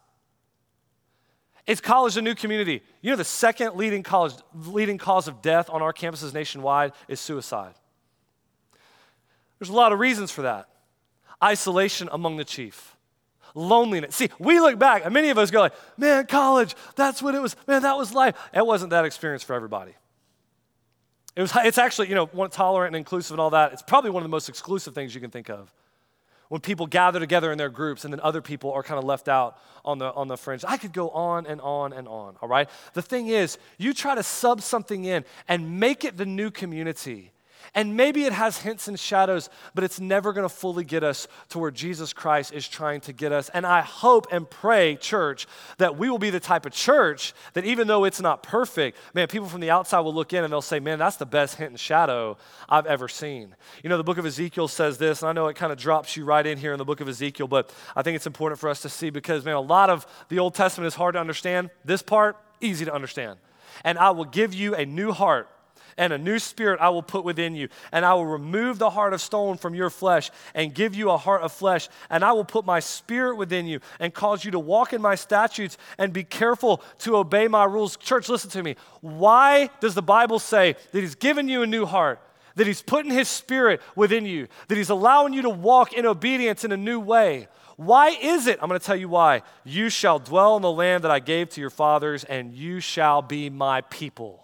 Is college a new community? You know the second leading college, leading cause of death on our campuses nationwide is suicide. There's a lot of reasons for that. Isolation among the chief. Loneliness. See, we look back and many of us go like, man, college, that's what it was. Man, that was life. It wasn't that experience for everybody. It was. It's actually, you know, one, tolerant and inclusive and all that. It's probably one of the most exclusive things you can think of. When people gather together in their groups and then other people are kind of left out on the, on the fringe. I could go on and on and on, all right? The thing is, you try to sub something in and make it the new community. And maybe it has hints and shadows, but it's never going to fully get us to where Jesus Christ is trying to get us. And I hope and pray, church, that we will be the type of church that even though it's not perfect, man, people from the outside will look in and they'll say, man, that's the best hint and shadow I've ever seen. You know, the book of Ezekiel says this, and I know it kind of drops you right in here in the book of Ezekiel, but I think it's important for us to see because, man, a lot of the Old Testament is hard to understand. This part, easy to understand. And I will give you a new heart, and a new spirit I will put within you. And I will remove the heart of stone from your flesh and give you a heart of flesh. And I will put my spirit within you and cause you to walk in my statutes and be careful to obey my rules. Church, listen to me. Why does the Bible say that he's given you a new heart? That he's putting his spirit within you? That he's allowing you to walk in obedience in a new way? Why is it? I'm going to tell you why. You shall dwell in the land that I gave to your fathers, and you shall be my people.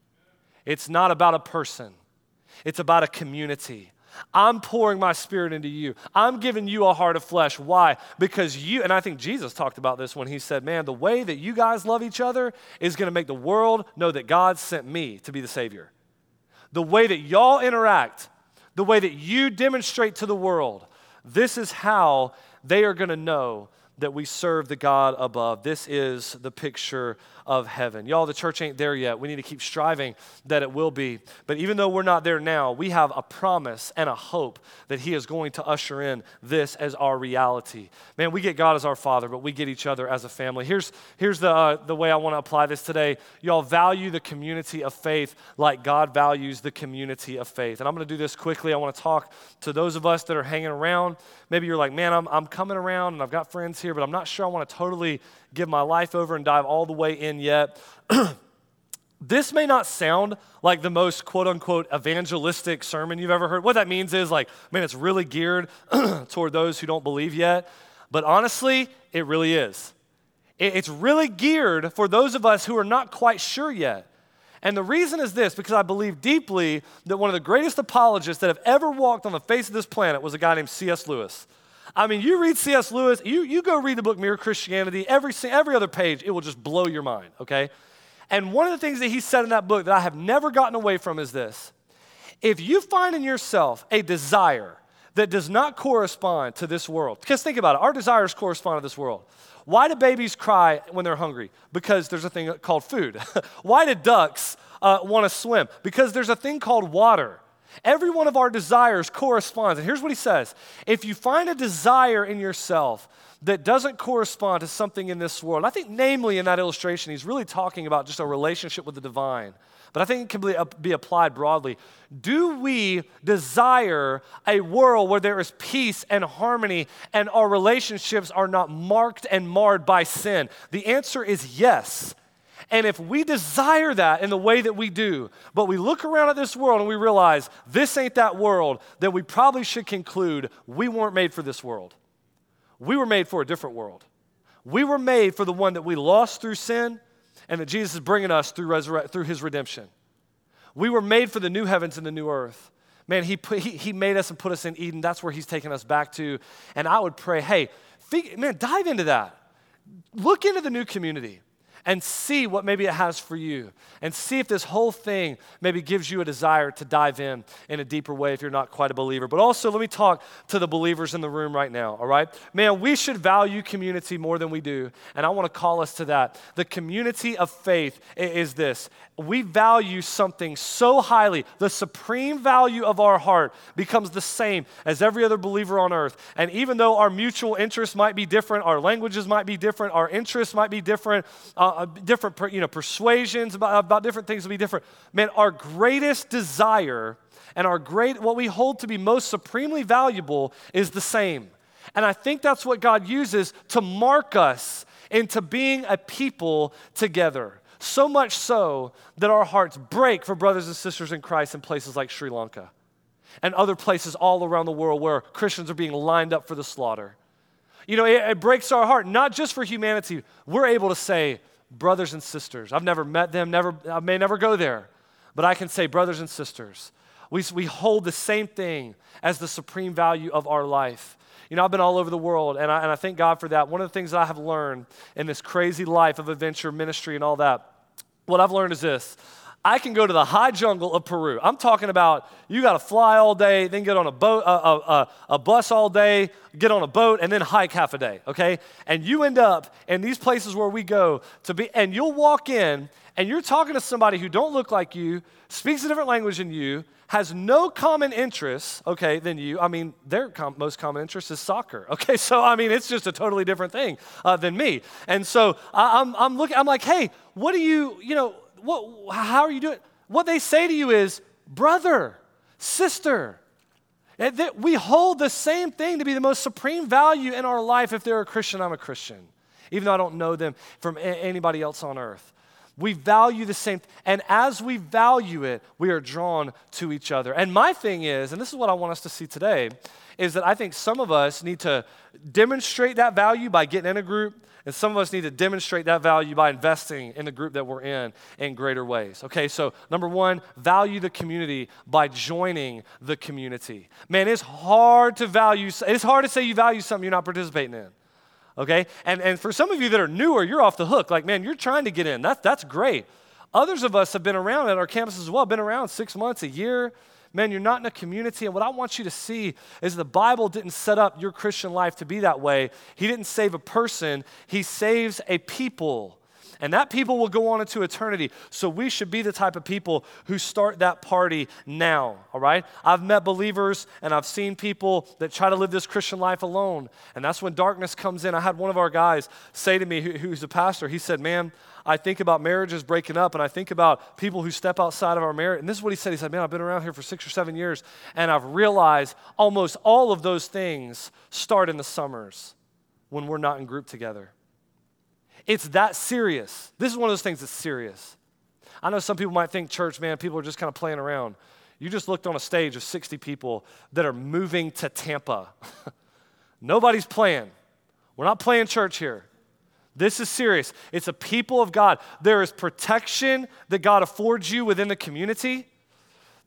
It's not about a person. It's about a community. I'm pouring my spirit into you. I'm giving you a heart of flesh. Why? Because you, and I think Jesus talked about this when he said, man, the way that you guys love each other is going to make the world know that God sent me to be the Savior. The way that y'all interact, the way that you demonstrate to the world, this is how they are going to know that we serve the God above. This is the picture of heaven. Y'all, the church ain't there yet. We need to keep striving that it will be. But even though we're not there now, we have a promise and a hope that he is going to usher in this as our reality. Man, we get God as our Father, but we get each other as a family. Here's, here's the, uh, the way I want to apply this today. Y'all value the community of faith like God values the community of faith. And I'm going to do this quickly. I want to talk to those of us that are hanging around. Maybe you're like, man, I'm, I'm coming around and I've got friends here, but I'm not sure I want to totally give my life over and dive all the way in yet. This may not sound like the most quote-unquote evangelistic sermon you've ever heard. What that means is like, man, it's really geared toward those who don't believe yet. But honestly, it really is. It's really geared for those of us who are not quite sure yet. And the reason is this, because I believe deeply that one of the greatest apologists that have ever walked on the face of this planet was a guy named C S Lewis. I mean, you read C S Lewis, you, you go read the book Mere Christianity, every, every other page, it will just blow your mind, okay? And one of the things that he said in that book that I have never gotten away from is this. If you find in yourself a desire that does not correspond to this world, because think about it, our desires correspond to this world. Why do babies cry when they're hungry? Because there's a thing called food. Why do ducks uh, want to swim? Because there's a thing called water. Every one of our desires corresponds. And here's what he says. If you find a desire in yourself that doesn't correspond to something in this world, I think namely in that illustration, he's really talking about just a relationship with the divine. But I think it can be, uh, be applied broadly. Do we desire a world where there is peace and harmony and our relationships are not marked and marred by sin? The answer is yes. And if we desire that in the way that we do, but we look around at this world and we realize this ain't that world, then we probably should conclude we weren't made for this world. We were made for a different world. We were made for the one that we lost through sin and that Jesus is bringing us through, resurre- through his redemption. We were made for the new heavens and the new earth. Man, he, put, he, he made us and put us in Eden. That's where he's taking us back to. And I would pray, hey, fig- man, dive into that. Look into the new community and see what maybe it has for you, and see if this whole thing maybe gives you a desire to dive in in a deeper way if you're not quite a believer. But also, let me talk to the believers in the room right now, all right? Man, we should value community more than we do, and I want to call us to that. The community of faith is this. We value something so highly, the supreme value of our heart becomes the same as every other believer on earth. And even though our mutual interests might be different, our languages might be different, our interests might be different, uh, different you know, persuasions about, about different things will be different. Man, our greatest desire and our great, what we hold to be most supremely valuable is the same. And I think that's what God uses to mark us into being a people together. So much so that our hearts break for brothers and sisters in Christ in places like Sri Lanka and other places all around the world where Christians are being lined up for the slaughter. You know, it, it breaks our heart, not just for humanity. We're able to say, brothers and sisters. I've never met them, never, I may never go there, but I can say brothers and sisters. We, we hold the same thing as the supreme value of our life. You know, I've been all over the world, and I, and I thank God for that. One of the things that I have learned in this crazy life of adventure, ministry, and all that, what I've learned is this. I can go to the high jungle of Peru. I'm talking about you got to fly all day, then get on a boat, a, a, a, a bus all day, get on a boat, and then hike half a day, okay? And you end up in these places where we go to be, and you'll walk in, and you're talking to somebody who don't look like you, speaks a different language than you, has no common interests, okay, than you. I mean, their com- most common interest is soccer, okay? So, I mean, it's just a totally different thing uh, than me. And so I, I'm, I'm looking, I'm like, hey, what do you, you know, what, how are you doing? What they say to you is, brother, sister. And that we hold the same thing to be the most supreme value in our life. If they're a Christian, I'm a Christian, even though I don't know them from a- anybody else on earth. We value the same, and as we value it, we are drawn to each other. And my thing is, and this is what I want us to see today, is that I think some of us need to demonstrate that value by getting in a group, and some of us need to demonstrate that value by investing in the group that we're in in greater ways. Okay, so number one, value the community by joining the community. Man, it's hard to value, it's hard to say you value something you're not participating in. Okay, and, and for some of you that are newer, you're off the hook. Like, man, you're trying to get in. That's, that's great. Others of us have been around at our campus as well, been around six months, a year. Man, you're not in a community, and what I want you to see is the Bible didn't set up your Christian life to be that way. He didn't save a person. He saves a people, and that people will go on into eternity. So we should be the type of people who start that party now, all right? I've met believers, and I've seen people that try to live this Christian life alone, and that's when darkness comes in. I had one of our guys say to me, who, who's a pastor, he said, man, I think about marriages breaking up, and I think about people who step outside of our marriage. And this is what he said. He said, man, I've been around here for six or seven years, and I've realized almost all of those things start in the summers when we're not in group together. It's that serious. This is one of those things that's serious. I know some people might think church, man, people are just kind of playing around. You just looked on a stage of sixty people that are moving to Tampa. Nobody's playing. We're not playing church here. This is serious. It's a people of God. There is protection that God affords you within the community.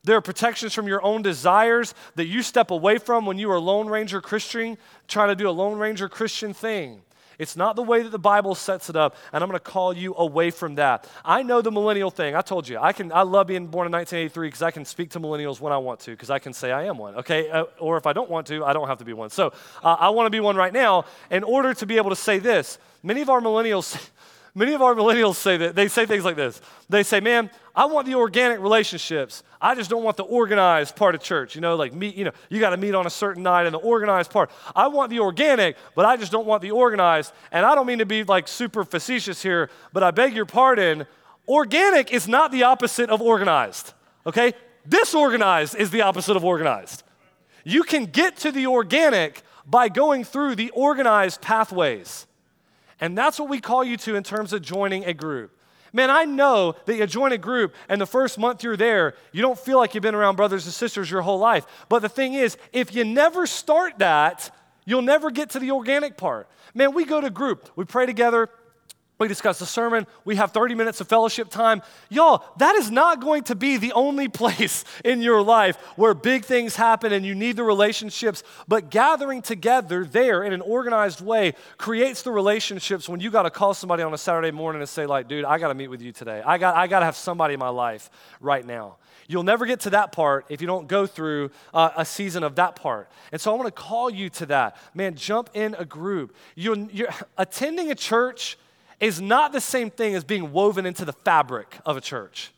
There are protections from your own desires that you step away from when you are a Lone Ranger Christian, trying to do a Lone Ranger Christian thing. It's not the way that the Bible sets it up, and I'm going to call you away from that. I know the millennial thing. I told you, I can. I love being born in nineteen eighty-three because I can speak to millennials when I want to, because I can say I am one, okay? Uh, or if I don't want to, I don't have to be one. So uh, I want to be one right now in order to be able to say this. Many of our millennials... Many of our millennials say that, they say things like this. They say, man, I want the organic relationships. I just don't want the organized part of church. You know, like meet, you know, you got to meet on a certain night and the organized part. I want the organic, but I just don't want the organized. And I don't mean to be like super facetious here, but I beg your pardon. Organic is not the opposite of organized, okay? Disorganized is the opposite of organized. You can get to the organic by going through the organized pathways. And that's what we call you to in terms of joining a group. Man, I know that you join a group and the first month you're there, you don't feel like you've been around brothers and sisters your whole life. But the thing is, if you never start that, you'll never get to the organic part. Man, we go to group, we pray together, we discuss the sermon, we have thirty minutes of fellowship time. Y'all, that is not going to be the only place in your life where big things happen and you need the relationships, but gathering together there in an organized way creates the relationships when you got to call somebody on a Saturday morning and say like, dude, I got to meet with you today. I got, I got to have somebody in my life right now. You'll never get to that part if you don't go through uh, a season of that part. And so I want to call you to that. Man, jump in a group. You're, you're attending a church is not the same thing as being woven into the fabric of a church.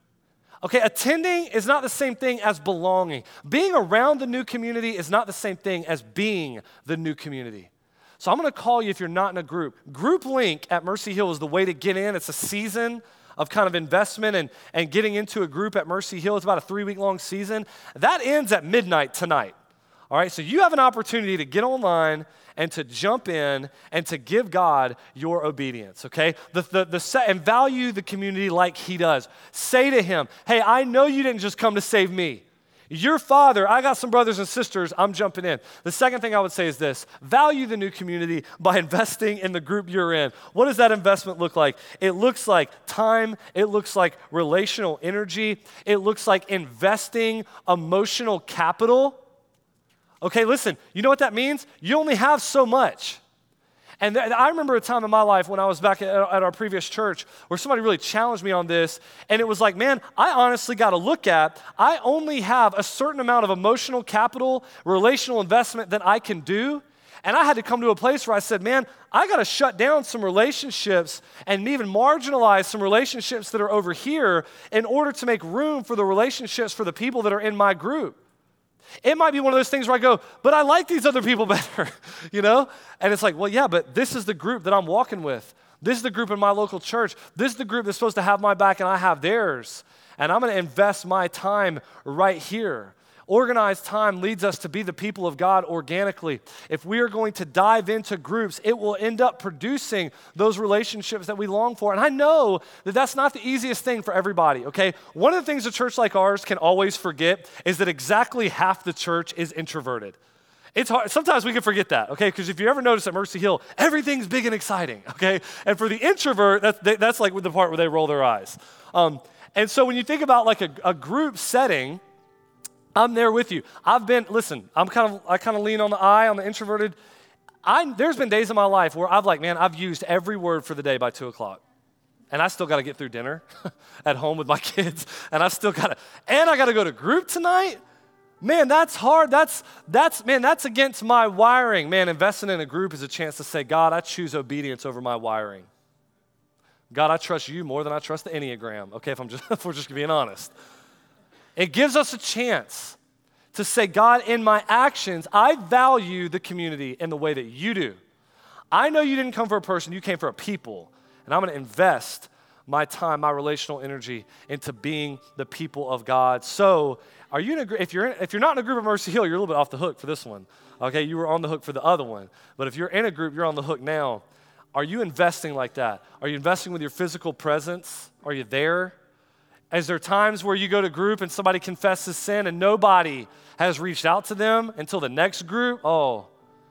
Okay, attending is not the same thing as belonging. Being around the new community is not the same thing as being the new community. So I'm going to call you if you're not in a group. Group Link at Mercy Hill is the way to get in. It's a season of kind of investment and, and getting into a group at Mercy Hill. It's about a three-week-long season. That ends at midnight tonight. All right, so you have an opportunity to get online and to jump in and to give God your obedience, okay? The, the, the, and value the community like he does. Say to him, hey, I know you didn't just come to save me. Your Father, I got some brothers and sisters, I'm jumping in. The second thing I would say is this: value the new community by investing in the group you're in. What does that investment look like? It looks like time, it looks like relational energy, it looks like investing emotional capital. Okay, listen, you know what that means? You only have so much. And th- I remember a time in my life when I was back at, at our previous church where somebody really challenged me on this, and it was like, man, I honestly got to look at, I only have a certain amount of emotional capital, relational investment that I can do, and I had to come to a place where I said, man, I got to shut down some relationships and even marginalize some relationships that are over here in order to make room for the relationships for the people that are in my group. It might be one of those things where I go, but I like these other people better, you know? And it's like, well, yeah, but this is the group that I'm walking with. This is the group in my local church. This is the group that's supposed to have my back and I have theirs. And I'm going to invest my time right here. Organized time leads us to be the people of God organically. If we are going to dive into groups, it will end up producing those relationships that we long for. And I know that that's not the easiest thing for everybody, okay? One of the things a church like ours can always forget is that exactly half the church is introverted. It's hard. Sometimes we can forget that, okay? Because if you ever notice at Mercy Hill, everything's big and exciting, okay? And for the introvert, that's, that's like the part where they roll their eyes. Um, and so when you think about like a, a group setting, I'm there with you. I've been, listen, I'm kind of, I kind of lean on the I, on the introverted. I, there's been days in my life where I've like, man, I've used every word for the day by two o'clock. And I still got to get through dinner at home with my kids. And I still got to, and I got to go to group tonight. Man, that's hard. That's, that's, man, that's against my wiring. Man, investing in a group is a chance to say, God, I choose obedience over my wiring. God, I trust you more than I trust the Enneagram. Okay, if I'm just, if we're just being honest. It gives us a chance to say, God, in my actions, I value the community in the way that you do. I know you didn't come for a person, you came for a people. And I'm going to invest my time, my relational energy into being the people of God. So are you in a group? If you're, in, if you're not in a group at Mercy Hill, you're a little bit off the hook for this one. Okay, you were on the hook for the other one. But if you're in a group, you're on the hook now. Are you investing like that? Are you investing with your physical presence? Are you there? Is there times where you go to group and somebody confesses sin and nobody has reached out to them until the next group? Oh,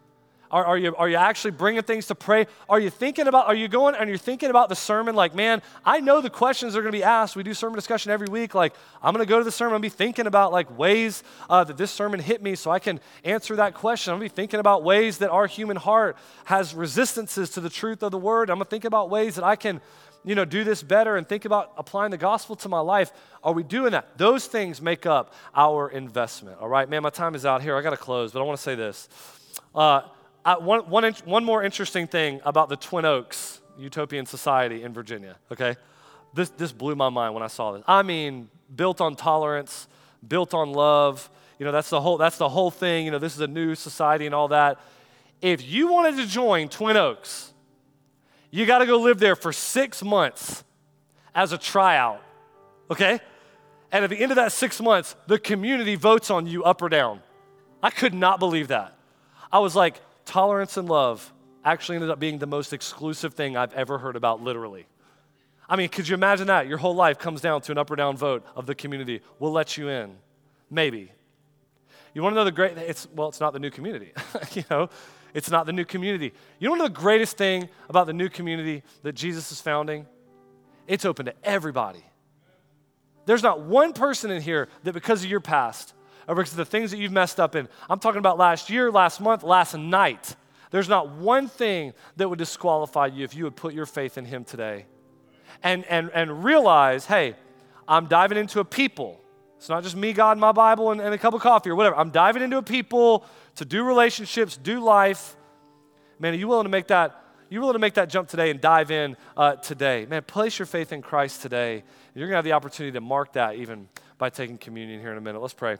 Are, are, you, are you actually bringing things to pray? Are you thinking about, are you going and you're thinking about the sermon like, man, I know the questions are going to be asked. We do sermon discussion every week. Like, I'm going to go to the sermon and be thinking about like ways uh, that this sermon hit me so I can answer that question. I'm going to be thinking about ways that our human heart has resistances to the truth of the word. I'm going to think about ways that I can, you know, do this better and think about applying the gospel to my life. Are we doing that? Those things make up our investment, all right? Man, my time is out here. I got to close, but I want to say this. Uh, I, one, one, one more interesting thing about the Twin Oaks Utopian Society in Virginia, okay? This, this blew my mind when I saw this. I mean, built on tolerance, built on love. You know, that's the whole, that's the whole thing. You know, this is a new society and all that. If you wanted to join Twin Oaks, you got to go live there for six months as a tryout, okay? And at the end of that six months, the community votes on you up or down. I could not believe that. I was like, tolerance and love actually ended up being the most exclusive thing I've ever heard about, literally. I mean, could you imagine that? Your whole life comes down to an up or down vote of the community. We'll let you in. Maybe. You want to know the great, it's, well, it's not the new community. You know, it's not the new community. You want to know the greatest thing about the new community that Jesus is founding? It's open to everybody. There's not one person in here that because of your past, or because of the things that you've messed up in. I'm talking about last year, last month, last night. There's not one thing that would disqualify you if you would put your faith in him today. And, and, and realize, hey, I'm diving into a people. It's not just me, God, and my Bible, and, and a cup of coffee or whatever. I'm diving into a people to do relationships, do life. Man, are you willing to make that, you willing to make that jump today and dive in uh, today? Man, place your faith in Christ today. And you're going to have the opportunity to mark that even by taking communion here in a minute. Let's pray.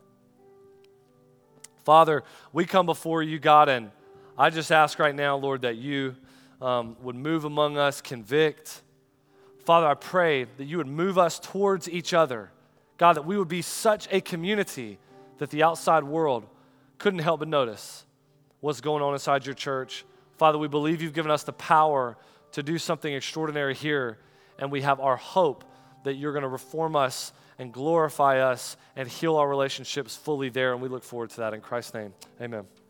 Father, we come before you, God, and I just ask right now, Lord, that you um, would move among us, convict. Father, I pray that you would move us towards each other. God, that we would be such a community that the outside world couldn't help but notice what's going on inside your church. Father, we believe you've given us the power to do something extraordinary here, and we have our hope that you're going to reform us and glorify us and heal our relationships fully there, and we look forward to that in Christ's name. Amen.